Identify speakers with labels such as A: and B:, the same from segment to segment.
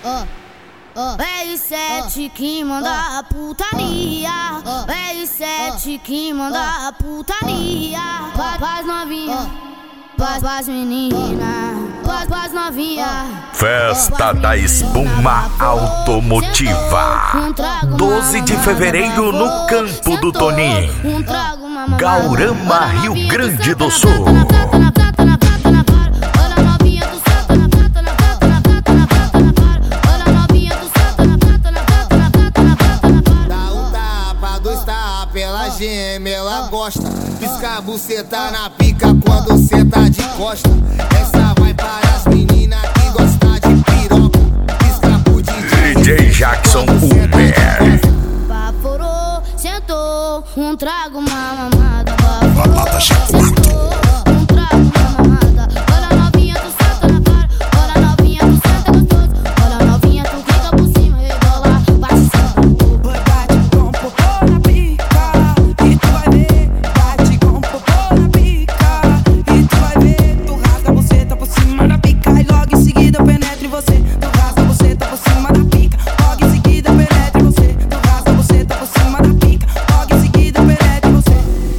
A: R7 que manda a putaria, R7 que manda a putaria. Paz novinha, paz menina, paz novinha.
B: Festa da Espuma Automotiva, 12 de fevereiro no Campo do Toninho, Gaurama, Rio Grande do Sul.
C: Pela gêmea ela gosta, pisca a buceta na pica quando cê tá de costa. Essa vai para as meninas que gostam de piroca, pisca pro
B: DJ Jackson Uber.
A: Baforou, sentou, trago uma mamada.
B: Balada G4.
A: Trago uma mamada. Olha novinha, tu senta na cara. Olha novinha, tu senta gostoso. Olha novinha, tu fica por cima, rebola, bate cima.
D: Bate com popô na pica e tu vai ver. Bate com popô na pica e tu vai ver. Tu rasga a buceta por cima da pica e logo em seguida eu penetro em você. Tu rasga a buceta por cima da pica, logo em seguida eu penetro em você. Tu rasga a buceta por cima da pica, logo em seguida eu penetro em você.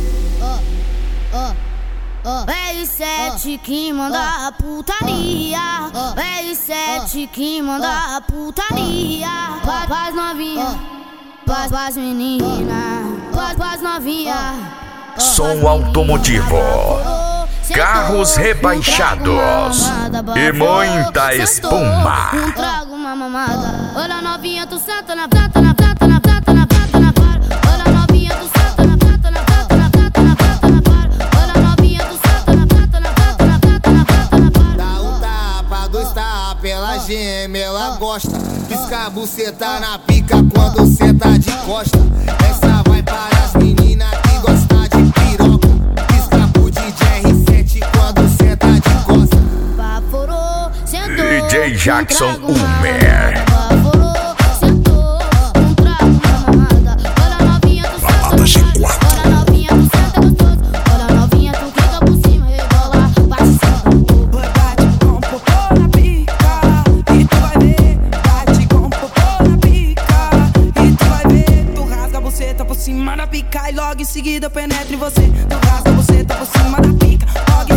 A: R7 que manda a putaria, R7 que manda a putaria. Paz novinha, paz menina, paz novinha.
B: Som automotivo, carros rebaixados e muita espuma.
A: Trago uma mamada. Olha novinha, tu senta na plata, na plata, na plata, na plata, na para. Olha novinha, tu senta na plata, na plata, na plata, na plata, na para. Olha novinha, tu senta na plata, na plata, na plata, na plata, na para.
C: dá um tapa, dois tapas, pela gêmea ela gosta, pisca a buceta na pica quando cê tá de costa. Essa vai para as meninas que gostam de piroca, pisca pro DJ R7 quando cê tá de costa.
A: Baforou, sentou,
B: DJ Jackson
A: trago uma
B: Uber.
A: mamada. Baforou, sentou, trago uma mamada. Olha novinha, tu senta
B: Balada
A: na
B: G4.
A: cara. Olha novinha, tu senta gostoso. Olha novinha, tu fica por cima, rebola, bate cima.
D: Bate com popô na pica e tu vai ver. Bate com popô na pica e tu vai ver. Tu rasga a buceta por cima da pica e logo em seguida eu penetro em você. Tu rasga a buceta por cima da pica, logo em